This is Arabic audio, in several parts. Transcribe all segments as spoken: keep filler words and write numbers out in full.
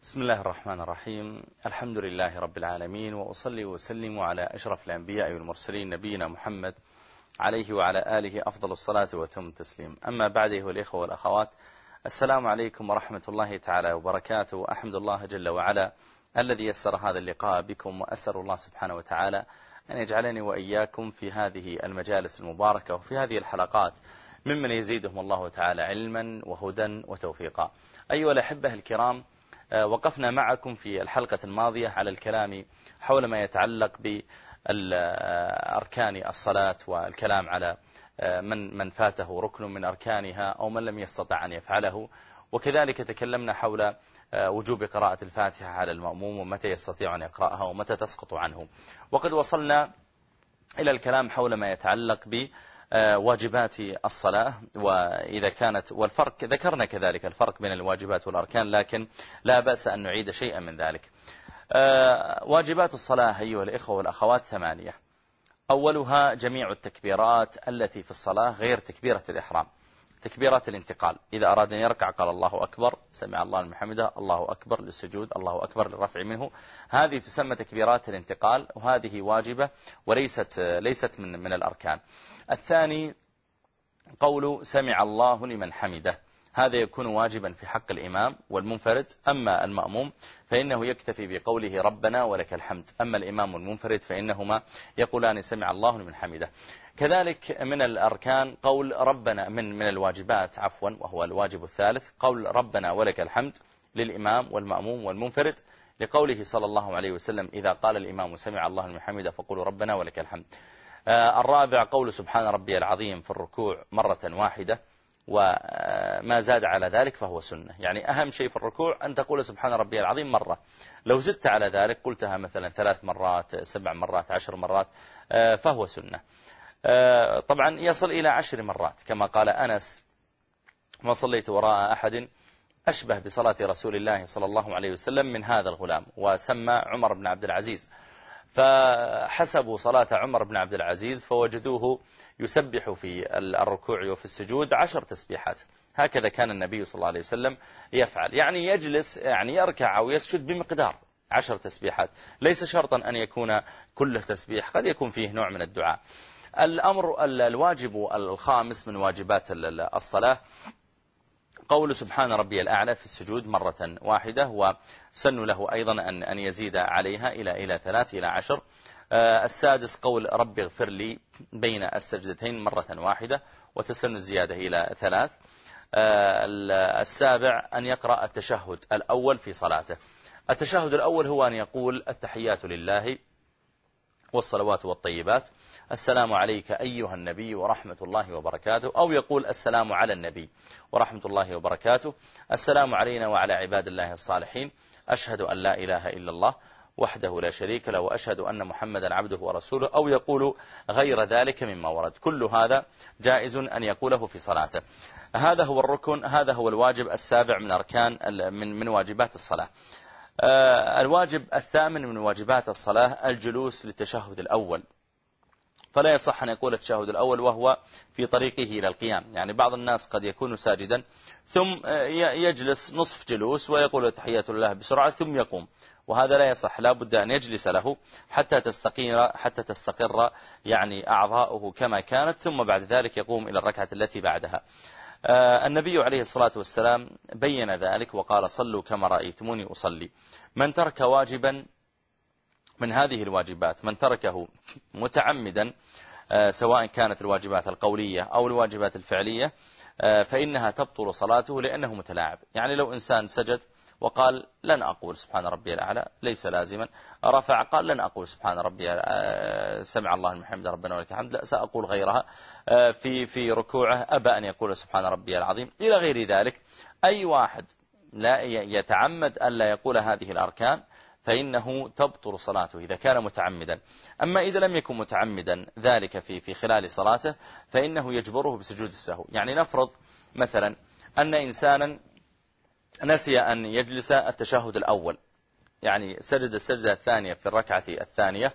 بسم الله الرحمن الرحيم. الحمد لله رب العالمين، وأصلي وسلم على أشرف الأنبياء والمرسلين نبينا محمد عليه وعلى آله أفضل الصلاة وتم التسليم. أما بعد، أيها الإخوة والأخوات، السلام عليكم ورحمة الله تعالى وبركاته. أحمد الله جل وعلا الذي يسر هذا اللقاء بكم، وأسأل الله سبحانه وتعالى أن يجعلني وإياكم في هذه المجالس المباركة وفي هذه الحلقات ممن يزيدهم الله تعالى علما وهدى وتوفيقا. أيها الأحبة الكرام، وقفنا معكم في الحلقة الماضية على الكلام حول ما يتعلق بأركان الصلاة، والكلام على من من فاته ركن من أركانها أو من لم يستطع أن يفعله، وكذلك تكلمنا حول وجوب قراءة الفاتحة على المأموم ومتى يستطيع أن يقرأها ومتى تسقط عنه. وقد وصلنا إلى الكلام حول ما يتعلق ب واجبات الصلاة، وإذا كانت والفرق ذكرنا كذلك الفرق بين الواجبات والأركان، لكن لا بأس أن نعيد شيئا من ذلك. واجبات الصلاة أيها الإخوة والأخوات ثمانية. أولها جميع التكبيرات التي في الصلاة غير تكبيرة الإحرام، تكبيرات الانتقال. إذا أراد أن يركع قال الله أكبر، سمع الله لمن حمده، الله أكبر للسجود، الله أكبر للرفع منه. هذه تسمى تكبيرات الانتقال، وهذه واجبة وليست ليست من من الأركان. الثاني قول سمع الله لمن حمده، هذا يكون واجبا في حق الإمام والمنفرد. أما المأموم فإنه يكتفي بقوله ربنا ولك الحمد، أما الإمام والمنفرد فإنهما يقولان سمع الله لمن حمده. كذلك من الأركان قول ربنا من من الواجبات عفوا وهو الواجب الثالث، قول ربنا ولك الحمد للإمام والمأموم والمنفرد، لقوله صلى الله عليه وسلم إذا قال الإمام سمع الله لمن حمده فقولوا ربنا ولك الحمد. آه الرابع قول سبحان ربي العظيم في الركوع مرة واحدة، وما زاد على ذلك فهو سنة. يعني أهم شيء في الركوع أن تقول سبحان ربي العظيم مرة، لو زدت على ذلك قلتها مثلا ثلاث مرات سبع مرات عشر مرات آه فهو سنة. آه طبعا يصل إلى عشر مرات كما قال أنس: ما صليت وراء أحد أشبه بصلاة رسول الله صلى الله عليه وسلم من هذا الغلام، وسمى عمر بن عبد العزيز. فحسبوا صلاة عمر بن عبد العزيز فوجدوه يسبح في الركوع وفي السجود عشر تسبيحات. هكذا كان النبي صلى الله عليه وسلم يفعل، يعني يجلس يعني يركع أو يسجد بمقدار عشر تسبيحات، ليس شرطا أن يكون كله تسبيح، قد يكون فيه نوع من الدعاء. الأمر الواجب الخامس من واجبات الصلاة قول سبحان ربي الأعلى في السجود مرة واحدة، وسن له أيضا أن أن يزيد عليها إلى إلى ثلاث إلى عشر. السادس قول ربي اغفر لي بين السجدتين مرة واحدة، وتسن الزيادة إلى ثلاث. السابع أن يقرأ التشهد الأول في صلاته. التشهد الأول هو أن يقول التحيات لله والصلوات والطيبات، السلام عليك أيها النبي ورحمة الله وبركاته، أو يقول السلام على النبي ورحمة الله وبركاته، السلام علينا وعلى عباد الله الصالحين، أشهد أن لا إله إلا الله وحده لا شريك له، وأشهد أن محمدا عبده ورسوله، أو يقول غير ذلك مما ورد. كل هذا جائز أن يقوله في صلاته. هذا هو الركن، هذا هو الواجب السابع من أركان من من واجبات الصلاة. الواجب الثامن من واجبات الصلاة الجلوس للتشهد الأول، فلا يصح أن يقول التشهد الأول وهو في طريقه إلى القيام. يعني بعض الناس قد يكون ساجدا ثم يجلس نصف جلوس ويقول التحيات لله بسرعة ثم يقوم، وهذا لا يصح. لا بد أن يجلس له حتى تستقر حتى تستقر يعني أعضاؤه كما كانت، ثم بعد ذلك يقوم إلى الركعة التي بعدها. النبي عليه الصلاة والسلام بين ذلك وقال صلوا كما رأيتموني أصلي. من ترك واجبا من هذه الواجبات، من تركه متعمدا، سواء كانت الواجبات القولية أو الواجبات الفعلية، فإنها تبطل صلاته لأنه متلاعب. يعني لو إنسان سجد وقال لن أقول سبحان ربي الأعلى ليس لازما، رفع قال لن أقول سبحان ربي سمع الله لمن حمده ربنا ولك الحمد لا سأقول غيرها، في في ركوعه أبى أن يقول سبحان ربي العظيم إلى غير ذلك. أي واحد لا يتعمد أن لا يقول هذه الأركان فإنه تبطل صلاته إذا كان متعمدا. أما إذا لم يكن متعمدا ذلك في في خلال صلاته فإنه يجبره بسجود السهو. يعني نفرض مثلا أن إنسانا نسي أن يجلس التشهد الأول، يعني سجد السجدة الثانية في الركعة الثانية،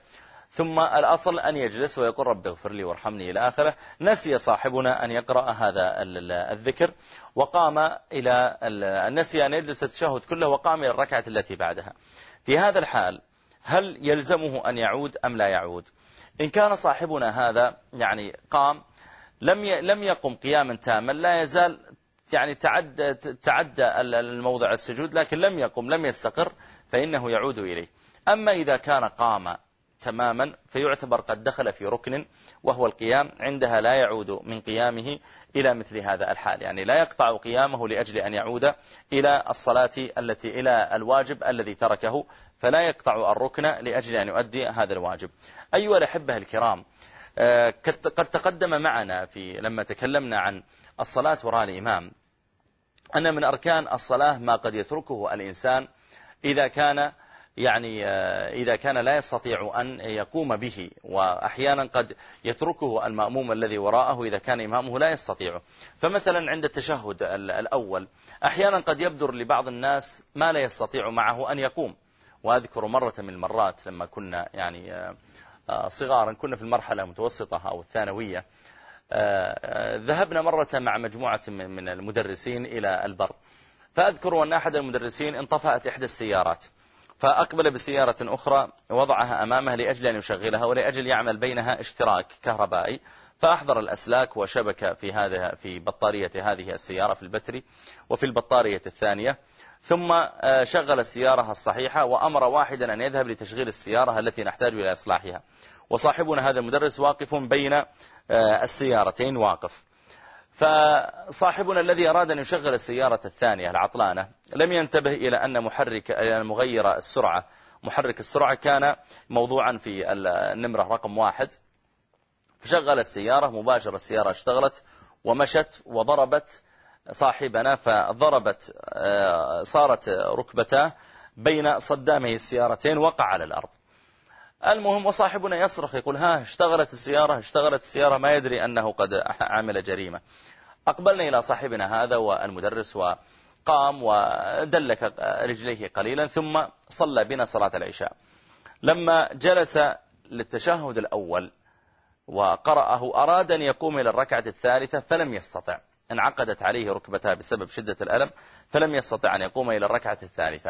ثم الأصل أن يجلس ويقول رب اغفر لي وارحمني إلى آخره. نسي صاحبنا أن يقرأ هذا الذكر وقام إلى نسي أن يجلس التشهد كله وقام إلى الركعة التي بعدها. في هذا الحال هل يلزمه أن يعود أم لا يعود؟ إن كان صاحبنا هذا يعني قام لم لم يقم قياما تاما، لا يزال يعني تعدى تعدى الموضع السجود لكن لم يقم لم يستقر، فإنه يعود إليه. أما إذا كان قام تماما فيعتبر قد دخل في ركن وهو القيام، عندها لا يعود من قيامه إلى مثل هذا الحال، يعني لا يقطع قيامه لأجل أن يعود إلى الصلاة التي إلى الواجب الذي تركه، فلا يقطع الركن لأجل أن يؤدي هذا الواجب. أيها الأحبة الكرام، قد تقدم معنا في لما تكلمنا عن الصلاة وراء الإمام أن من أركان الصلاة ما قد يتركه الإنسان إذا كان يعني إذا كان لا يستطيع أن يقوم به، وأحيانا قد يتركه المأموم الذي وراءه إذا كان إمامه لا يستطيعه. فمثلا عند التشهد الأول أحيانا قد يبدر لبعض الناس ما لا يستطيع معه أن يقوم. وأذكر مرة من المرات لما كنا يعني صغارا، كنا في المرحلة المتوسطة أو الثانوية، ذهبنا مرة مع مجموعة من المدرسين إلى البر، فأذكر أن أحد المدرسين انطفأت إحدى السيارات، فأقبل بسيارة أخرى وضعها أمامه لأجل أن يشغلها ولأجل يعمل بينها اشتراك كهربائي، فأحضر الأسلاك وشبك في هذا في بطارية هذه السيارة في البتري وفي البطارية الثانية، ثم شغل السيارة الصحيحة وأمر واحدا أن يذهب لتشغيل السيارة التي نحتاج إلى إصلاحها، وصاحبنا هذا المدرس واقف بين السيارتين واقف. فصاحبنا الذي أراد أن يشغل السيارة الثانية العطلانة لم ينتبه إلى أن محرك إلى مغير السرعة محرك السرعة كان موضوعا في النمرة رقم واحد، فشغل السيارة مباشرة، السيارة اشتغلت ومشت وضربت صاحبنا، فضربت صارت ركبتاه بين صدامي السيارتين، وقع على الأرض. المهم وصاحبنا يصرخ يقول ها اشتغلت السيارة اشتغلت السيارة، ما يدري أنه قد عمل جريمة. أقبلنا إلى صاحبنا هذا والمدرس وقام ودلك رجليه قليلا ثم صلى بنا صلاة العشاء. لما جلس للتشهد الأول وقرأه أراد أن يقوم إلى الركعة الثالثة فلم يستطع، انعقدت عليه ركبتها بسبب شدة الألم فلم يستطع أن يقوم إلى الركعة الثالثة.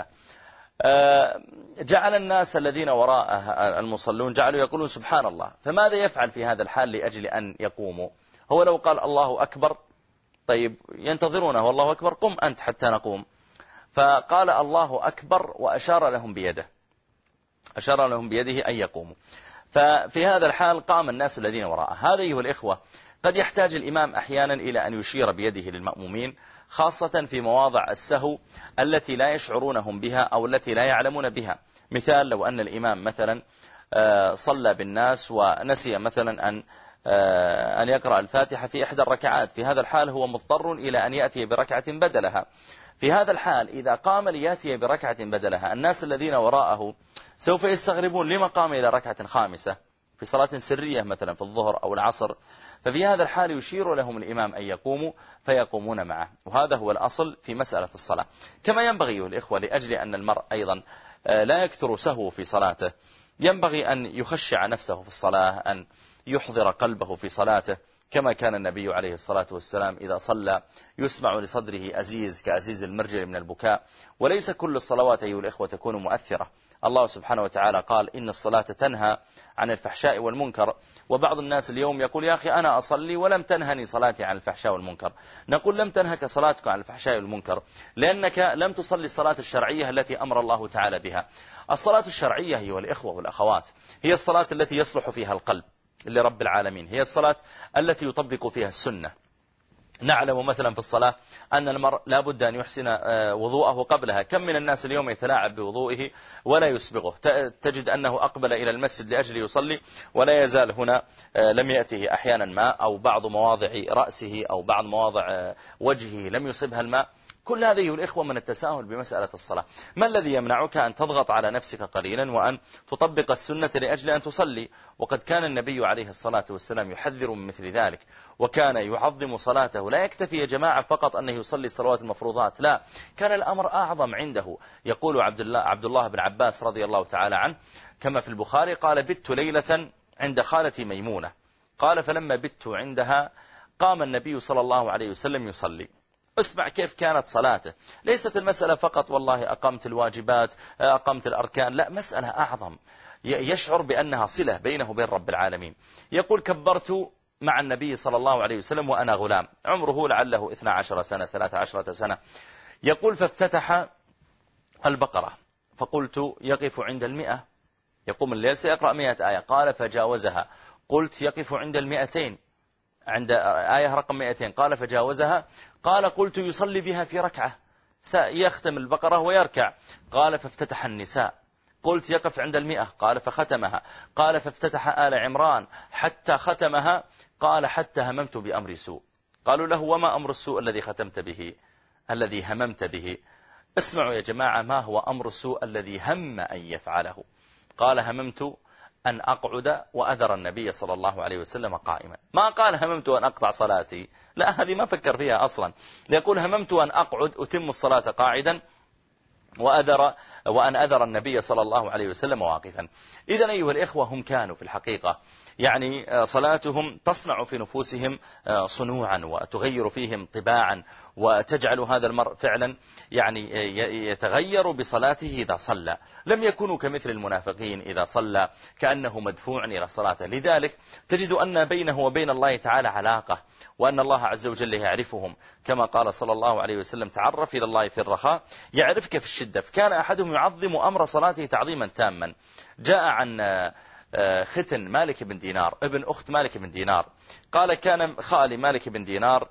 جعل الناس الذين وراءه المصلون جعلوا يقولون سبحان الله، فماذا يفعل في هذا الحال لأجل أن يقوموا؟ هو لو قال الله أكبر طيب ينتظرونه والله أكبر قم أنت حتى نقوم، فقال الله أكبر وأشار لهم بيده أشار لهم بيده أن يقوموا. ففي هذا الحال قام الناس الذين وراءه. هذا أيها الإخوة قد يحتاج الإمام أحيانا إلى أن يشير بيده للمأمومين، خاصة في مواضع السهو التي لا يشعرونهم بها أو التي لا يعلمون بها. مثال لو أن الإمام مثلا صلى بالناس ونسي مثلا أن أن يقرأ الفاتحة في إحدى الركعات، في هذا الحال هو مضطر إلى أن يأتي بركعة بدلها. في هذا الحال إذا قام ليأتي بركعة بدلها الناس الذين وراءه سوف يستغربون لما قام إلى ركعة خامسة في صلاة سرية مثلا في الظهر أو العصر. ففي هذا الحال يشير لهم الإمام أن يقوموا فيقومون معه، وهذا هو الأصل في مسألة الصلاة. كما ينبغي الإخوة لأجل أن المرء أيضا لا يكثر سهو في صلاته، ينبغي أن يخشع نفسه في الصلاة، أن يحضر قلبه في صلاته، كما كان النبي عليه الصلاة والسلام إذا صلى يسمع لصدره أزيز كأزيز المرجل من البكاء. وليس كل الصلوات أيها الإخوة تكون مؤثرة. الله سبحانه وتعالى قال إن الصلاة تنهى عن الفحشاء والمنكر، وبعض الناس اليوم يقول يا أخي أنا أصلي ولم تنهني صلاتي عن الفحشاء والمنكر. نقول لم تنهك صلاتك عن الفحشاء والمنكر لأنك لم تصلي الصلاة الشرعية التي أمر الله تعالى بها. الصلاة الشرعية أيها الإخوة والأخوات هي الصلاة التي يصلح فيها القلب لرب العالمين، هي الصلاة التي يطبق فيها السنة. نعلم مثلا في الصلاة أن المرء لا بد أن يحسن وضوءه قبلها. كم من الناس اليوم يتلاعب بوضوءه ولا يسبغه، تجد أنه أقبل إلى المسجد لأجل يصلي ولا يزال هنا لم يأته أحيانا ماء، أو بعض مواضع رأسه أو بعض مواضع وجهه لم يصبها الماء. كل هذه أيها الإخوة من التساهل بمسألة الصلاة. ما الذي يمنعك أن تضغط على نفسك قليلا وأن تطبق السنة لأجل أن تصلي؟ وقد كان النبي عليه الصلاة والسلام يحذر من مثل ذلك، وكان يعظم صلاته. لا يكتفي يا جماعة فقط أنه يصلي صلوات المفروضات، لا، كان الأمر أعظم عنده. يقول عبد الله, عبد الله بن عباس رضي الله تعالى عنه كما في البخاري قال: بت ليلة عند خالتي ميمونة، قال فلما بت عندها قام النبي صلى الله عليه وسلم يصلي. اسمع كيف كانت صلاته. ليست المسألة فقط والله أقمت الواجبات أقمت الأركان، لا، مسألة أعظم، يشعر بأنها صلة بينه وبين رب العالمين. يقول: كبرت مع النبي صلى الله عليه وسلم وأنا غلام، عمره لعله اثنا عشر سنة ثلاثة عشرة سنة. يقول: فافتتح البقرة فقلت يقف عند المئة، يقوم الليل سيقرأ مئة آية. قال: فجاوزها، قلت يقف عند المئتين، عند آية رقم مئتين. قال: فجاوزها. قال: قلت يصلي بها في ركعة، سيختم البقرة ويركع. قال: فافتتح النساء، قلت يقف عند المئة. قال: فختمها. قال: فافتتح آل عمران حتى ختمها. قال: حتى هممت بأمر سوء. قالوا له: وما أمر السوء الذي ختمت به، الذي هممت به؟ اسمعوا يا جماعة ما هو أمر السوء الذي هم أن يفعله. قال: هممت أن أقعد وأذر النبي صلى الله عليه وسلم قائما. ما قال هممت أن أقطع صلاتي، لا، هذه ما فكر فيها أصلا. يقول: هممت أن أقعد أتم الصلاة قاعدا وأذر وأن أذر النبي صلى الله عليه وسلم واقفا. إذن أيها الإخوة هم كانوا في الحقيقة يعني صلاتهم تصنع في نفوسهم صنوعا وتغير فيهم طباعا، وتجعل هذا المرء فعلا يعني يتغير بصلاته إذا صلى. لم يكونوا كمثل المنافقين إذا صلى كأنه مدفوع إلى صلاته. لذلك تجد أن بينه وبين الله تعالى علاقة، وأن الله عز وجل يعرفهم، كما قال صلى الله عليه وسلم: تعرف إلى الله في الرخاء يعرفك في الشدة. فكان أحدهم يعظم أمر صلاته تعظيما تاما. جاء عن ختن مالك بن دينار ابن أخت مالك بن دينار قال: كان خالي مالك بن دينار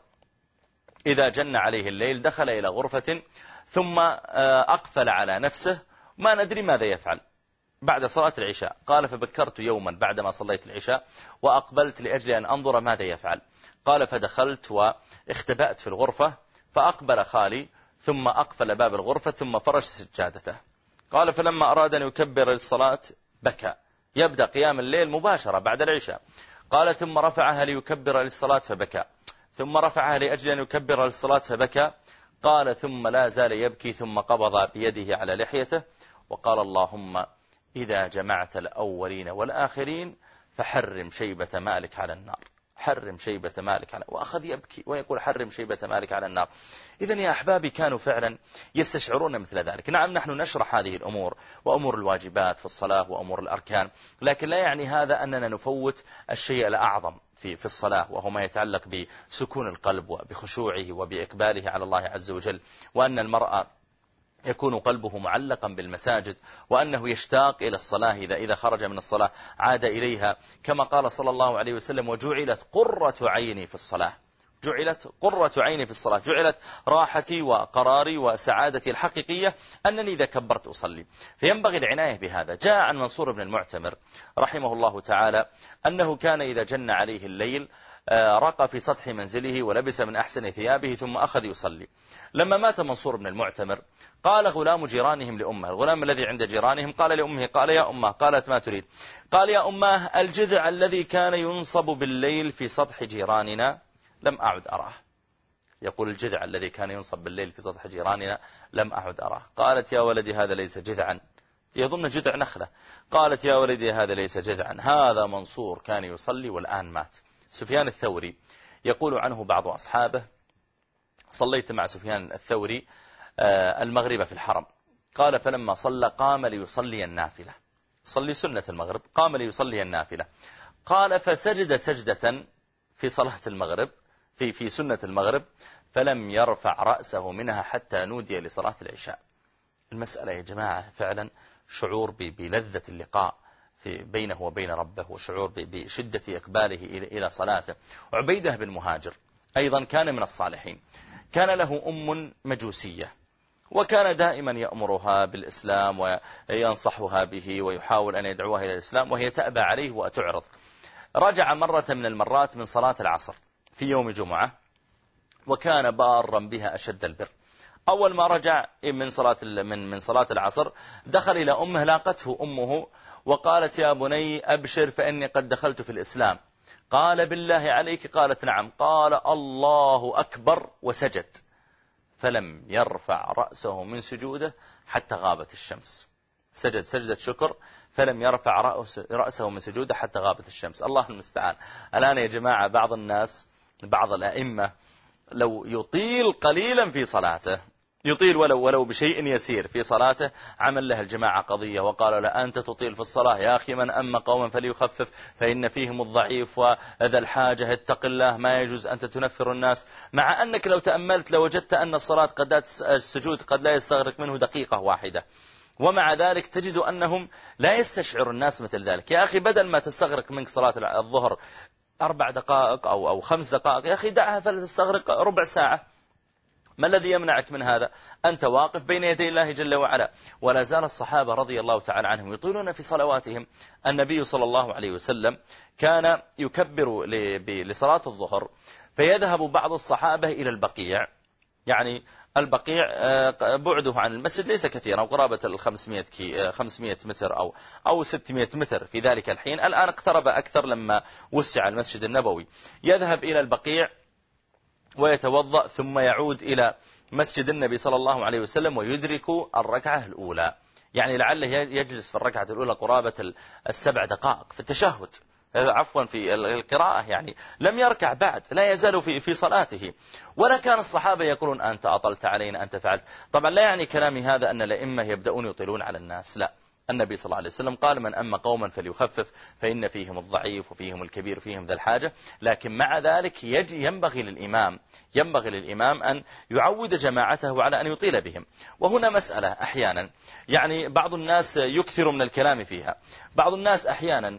إذا جن عليه الليل دخل إلى غرفة ثم أقفل على نفسه، ما ندري ماذا يفعل بعد صلاة العشاء. قال: فبكرت يوما بعدما صليت العشاء وأقبلت لأجل أن أنظر ماذا يفعل. قال: فدخلت واختبأت في الغرفة، فأقبل خالي ثم أقفل باب الغرفة ثم فرش سجادته. قال: فلما أراد أن يكبر الصلاة بكى، يبدأ قيام الليل مباشرة بعد العشاء. قال: ثم رفعها ليكبر للصلاة فبكى، ثم رفعها لأجل أن يكبر للصلاة فبكى. قال: ثم لا زال يبكي، ثم قبض بيده على لحيته وقال: اللهم إذا جمعت الأولين والآخرين فحرم شيبة مالك على النار، حرم شيبة مالك على، وأخذ يبكي ويقول: حرم شيبة مالك على النار. إذن يا أحبابي كانوا فعلا يستشعرون مثل ذلك. نعم نحن نشرح هذه الأمور وأمور الواجبات في الصلاة وأمور الأركان، لكن لا يعني هذا أننا نفوت الشيء الأعظم في في الصلاة، وهو ما يتعلق بسكون القلب وبخشوعه وبإقباله على الله عز وجل، وأن المرأة يكون قلبه معلقا بالمساجد، وأنه يشتاق إلى الصلاة، إذا إذا خرج من الصلاة عاد إليها، كما قال صلى الله عليه وسلم: وجعلت قرة عيني في الصلاة. جعلت قرة عيني في الصلاة، جعلت راحتي وقراري وسعادتي الحقيقية أنني إذا كبرت أصلي. فينبغي العناية بهذا. جاء عن منصور بن المعتمر رحمه الله تعالى أنه كان إذا جن عليه الليل رقى في سطح منزله ولبس من أحسن ثيابه ثم أخذ يصلي. لما مات منصور بن المعتمر قال غلام جيرانهم لأمه، الغلام الذي عند جيرانهم قال لأمه: قال يا أمه. قالت: ما تريد؟ قال: يا أمه، الجذع الذي كان ينصب بالليل في سطح جيراننا لم أعد أراه. يقول: الجذع الذي كان ينصب بالليل في سطح جيراننا لم أعد أراه. قالت: يا ولدي هذا ليس جذعا، يظن جذع نخلة. قالت: يا ولدي هذا ليس جذعا، هذا منصور كان يصلي والآن مات. سفيان الثوري يقول عنه بعض أصحابه: صليت مع سفيان الثوري المغرب في الحرم. قال: فلما صلى قام ليصلي النافلة، صلي سنة المغرب، قام ليصلي النافلة. قال: فسجد سجدة في صلاة المغرب في في سنة المغرب فلم يرفع رأسه منها حتى نودي لصلاة العشاء. المسألة يا جماعة فعلا شعور بلذة اللقاء في بينه وبين ربه، وشعور بشدة إقباله إلى صلاته. عبيدة بن مهاجر أيضا كان من الصالحين، كان له أم مجوسية، وكان دائما يأمرها بالإسلام وينصحها به ويحاول أن يدعوها إلى الإسلام، وهي تأبى عليه وتعرض. رجع مرة من المرات من صلاة العصر في يوم جمعة، وكان بارا بها أشد البر. أول ما رجع من صلاة من من صلاة العصر دخل إلى أمه، لاقته أمه وقالت يا بني أبشر فإني قد دخلت في الإسلام. قال بالله عليك؟ قالت نعم. قال الله أكبر وسجد، فلم يرفع رأسه من سجوده حتى غابت الشمس. سجد سجدة شكر فلم يرفع رأسه من سجوده حتى غابت الشمس. الله المستعان. الآن يا جماعة بعض الناس، بعض الأئمة لو يطيل قليلا في صلاته، يطيل ولو ولو بشيء يسير في صلاته، عمل له الجماعة قضية وقالوا له أنت تطيل في الصلاة يا أخي، من أما قوما فليخفف فإن فيهم الضعيف وذا الحاجة، اتق الله، ما يجوز أنت تنفر الناس. مع أنك لو تأملت لوجدت أن الصلاة قد السجود قد لا يستغرق منه دقيقة واحدة، ومع ذلك تجد أنهم لا يستشعر الناس مثل ذلك. يا أخي بدل ما تستغرق منك صلاة الظهر أربع دقائق أو أو خمس دقائق، يا أخي دعها فلتستغرق ربع ساعة. ما الذي يمنعك من هذا؟ أنت واقف بين يدي الله جل وعلا. ولا زال الصحابة رضي الله تعالى عنهم يطيلون في صلواتهم. النبي صلى الله عليه وسلم كان يكبر لصلاة الظهر فيذهب بعض الصحابة إلى البقيع، يعني البقيع بعده عن المسجد ليس كثيرا، قرابة الخمسمائة متر أو أو ستمائة متر في ذلك الحين. الآن اقترب أكثر لما وسع المسجد النبوي. يذهب إلى البقيع ويتوضأ ثم يعود إلى مسجد النبي صلى الله عليه وسلم ويدرك الركعة الأولى، يعني لعله يجلس في الركعة الأولى قرابة السبع دقائق في التشهد، عفوا في القراءة، يعني لم يركع بعد، لا يزال في في صلاته. ولا كان الصحابة يقولون أنت أطلت علينا، أنت فعلت. طبعا لا يعني كلامي هذا أن الأئمة يبدأون يطيلون على الناس، لا. النبي صلى الله عليه وسلم قال من أما قوما فليخفف فإن فيهم الضعيف وفيهم الكبير وفيهم ذا الحاجة. لكن مع ذلك يجي ينبغي للإمام ينبغي للإمام أن يعود جماعته على أن يطيل بهم. وهنا مسألة أحيانا يعني بعض الناس يكثر من الكلام فيها. بعض الناس أحيانا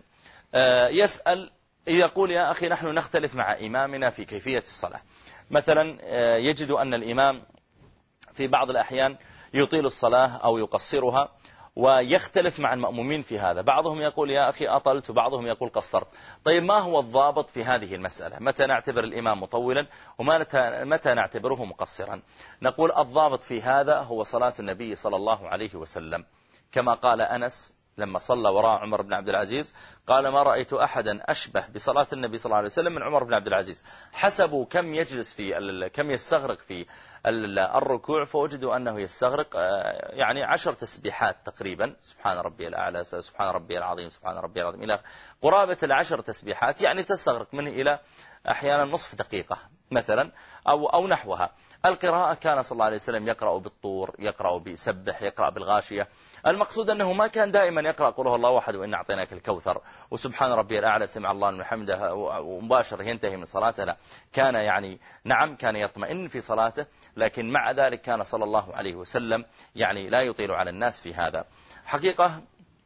يسأل يقول يا أخي نحن نختلف مع إمامنا في كيفية الصلاة. مثلا يجد أن الإمام في بعض الأحيان يطيل الصلاة أو يقصرها، ويختلف مع المأمومين في هذا. بعضهم يقول يا أخي أطلت وبعضهم يقول قصرت. طيب ما هو الضابط في هذه المسألة؟ متى نعتبر الإمام مطولا ومتى نعتبره مقصرا؟ نقول الضابط في هذا هو صلاة النبي صلى الله عليه وسلم، كما قال أنس لما صلى وراء عمر بن عبد العزيز قال ما رأيت أحدا أشبه بصلاة النبي صلى الله عليه وسلم من عمر بن عبد العزيز. حسبوا كم يجلس في كم يستغرق في الركوع فوجدوا أنه يستغرق يعني عشر تسبيحات تقريبا، سبحان ربي الأعلى سبحان ربي العظيم سبحان ربي العظيم إلى قرابة العشر تسبيحات، يعني تستغرق منه إلى أحيانا نصف دقيقة مثلا أو أو نحوها. القراءة كان صلى الله عليه وسلم يقرأ بالطور، يقرأ بيسبح، يقرأ بالغاشية. المقصود أنه ما كان دائما يقرأ قل هو الله أحد وإن أعطيناك الكوثر وسبحان ربي الأعلى سمع الله لمن حمده ومباشرة ينتهي من صلاته، لا. كان يعني نعم كان يطمئن في صلاته، لكن مع ذلك كان صلى الله عليه وسلم يعني لا يطيل على الناس في هذا. حقيقة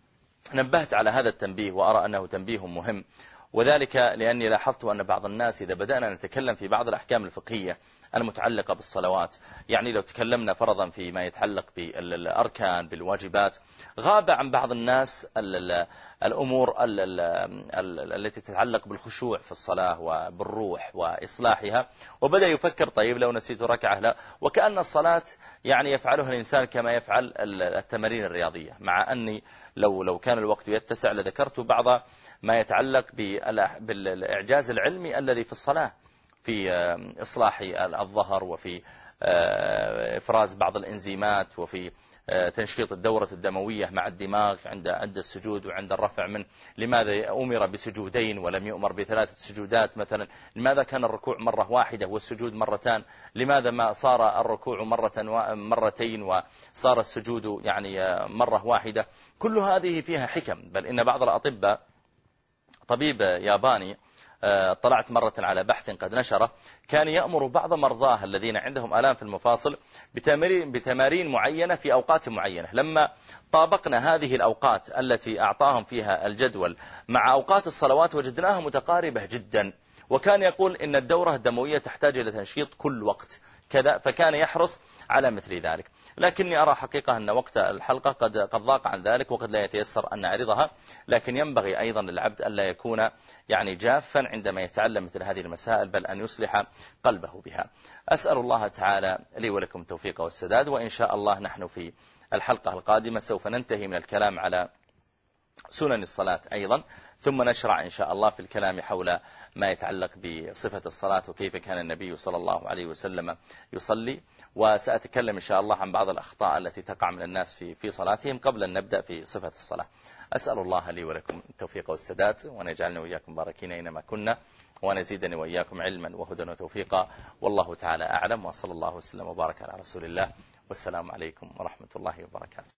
نبهت على هذا التنبيه وأرى أنه تنبيه مهم، وذلك لأني لاحظت أن بعض الناس إذا بدأنا نتكلم في بعض الأحكام الفقهية المتعلقة بالصلوات، يعني لو تكلمنا فرضا فيما يتعلق بالأركان بالواجبات، غاب عن بعض الناس الأمور التي تتعلق بالخشوع في الصلاة وبالروح وإصلاحها، وبدأ يفكر طيب لو نسيت ركعة لا، وكأن الصلاة يعني يفعلها الإنسان كما يفعل التمارين الرياضية. مع أني لو لو كان الوقت يتسع لذكرت بعض ما يتعلق بالإعجاز العلمي الذي في الصلاة في إصلاح الظهر وفي إفراز بعض الإنزيمات وفي تنشيط الدورة الدموية مع الدماغ عند عند السجود وعند الرفع منه. لماذا أمر بسجودين ولم يؤمر بثلاثة سجودات مثلا؟ لماذا كان الركوع مرة واحدة والسجود مرتان؟ لماذا ما صار الركوع مرة مرتين وصار السجود يعني مرة واحدة؟ كل هذه فيها حكم. بل إن بعض الأطباء، طبيب ياباني طلعت مرة على بحث قد نشره، كان يأمر بعض مرضاه الذين عندهم آلام في المفاصل بتمارين, بتمارين معينة في أوقات معينة. لما طابقنا هذه الأوقات التي أعطاهم فيها الجدول مع أوقات الصلوات وجدناها متقاربة جدا. وكان يقول إن الدورة الدموية تحتاج إلى تنشيط كل وقت، كذا، فكان يحرص على مثل ذلك. لكني أرى حقيقة أن وقت الحلقة قد قد ضاق عن ذلك، وقد لا يتيسر أن نعرضها، لكن ينبغي أيضا للعبد أن لا يكون يعني جافا عندما يتعلم مثل هذه المسائل، بل أن يصلح قلبه بها. أسأل الله تعالى لي ولكم التوفيق والسداد، وإن شاء الله نحن في الحلقة القادمة سوف ننتهي من الكلام على سنن الصلاة أيضا، ثم نشرع إن شاء الله في الكلام حول ما يتعلق بصفة الصلاة وكيف كان النبي صلى الله عليه وسلم يصلي. وسأتكلم إن شاء الله عن بعض الأخطاء التي تقع من الناس في في صلاتهم قبل أن نبدأ في صفة الصلاة. أسأل الله لي ولكم التوفيق والسداد، وأن يجعلنا وإياكم باركين أينما كنا، وأن يزيدني وإياكم علما وهدى وتوفيقا، والله تعالى أعلم، وصلى الله وسلم وبارك على رسول الله، والسلام عليكم ورحمة الله وبركاته.